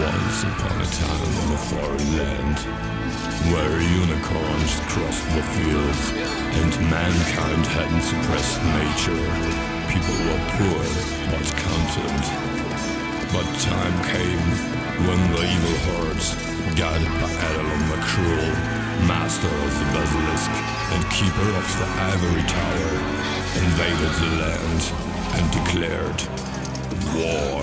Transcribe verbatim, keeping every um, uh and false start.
Once upon a time in a foreign land, where unicorns crossed the fields and mankind hadn't suppressed nature, people were poor but content. But time came when the evil hordes, guided by Adalon the Cruel, master of the basilisk and keeper of the ivory tower, invaded the land and declared war.